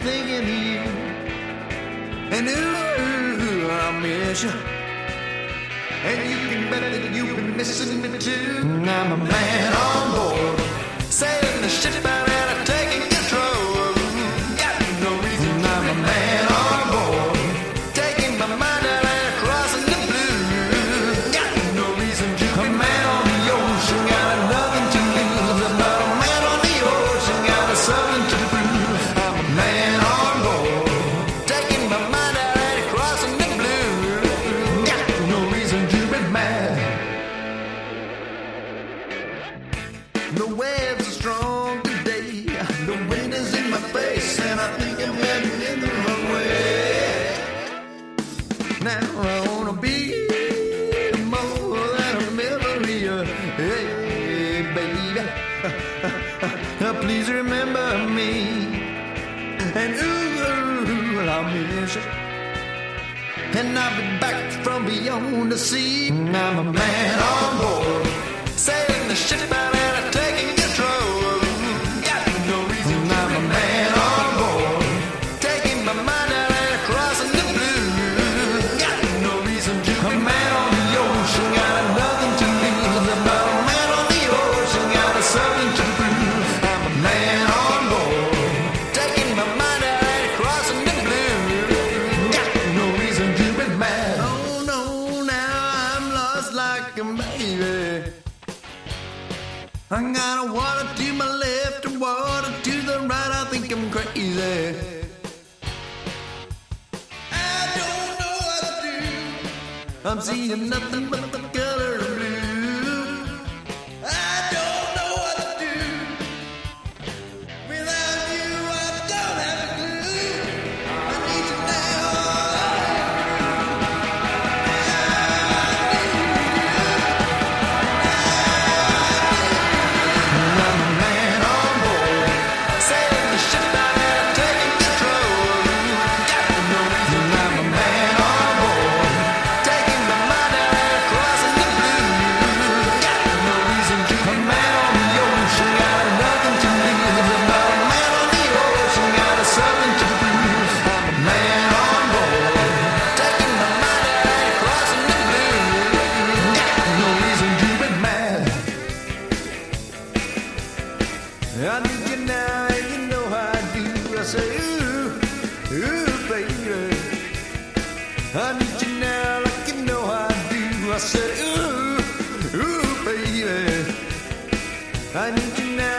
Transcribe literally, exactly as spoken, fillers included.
thinking of you. And ooh, I miss you. And you can bet that you've been missing me too. I'm a man on board, sailing the ship out and taking control. Got no reason. I'm a man on board, taking my mind out and crossing the blue. Got no reason to. A man on the ocean, got nothing to lose. But a man on the ocean, got something to prove. I'm a man on board, taking my mind out and crossing the blue. Got no reason to be mad. The waves are strong today. The wind is in my face, and I think I'm heading in the wrong way. Now I wanna be more than a memory. Hey, baby, please remember me. And ooh, I'll miss you. And I'll be back from beyond the sea. I'm a man on board, sailing the ship out and taking control. Got no reason. I'm a man on board, taking my mind out and crossing the blue. Got no reason to. A man on the ocean, got nothing to lose. But a man on the ocean, got something to prove. I'm a man on board, taking my mind out and crossing the blue. Got no reason to be mad. Oh no, now I'm lost like a baby. I got water to my left and water to the right. I think I'm crazy. I don't know what to do. I'm seeing nothing but the color of blue. I don't know what to do. Without you, I don't have a clue. I need you now. I'm a man on board, sailing the ship out and taking control. Got no reason. I'm a man on board, taking my mind out and crossing the blue. Got no reason to. A man on the ocean, got nothing to lose. But a man on the ocean, got something to prove. I'm a man on board, taking my mind out and crossing the blue. Got no reason to be mad. I need you now, and you know how I do. I say, ooh, ooh, baby. I need you now, like you know how I do. I say, ooh, ooh, baby. I need you now.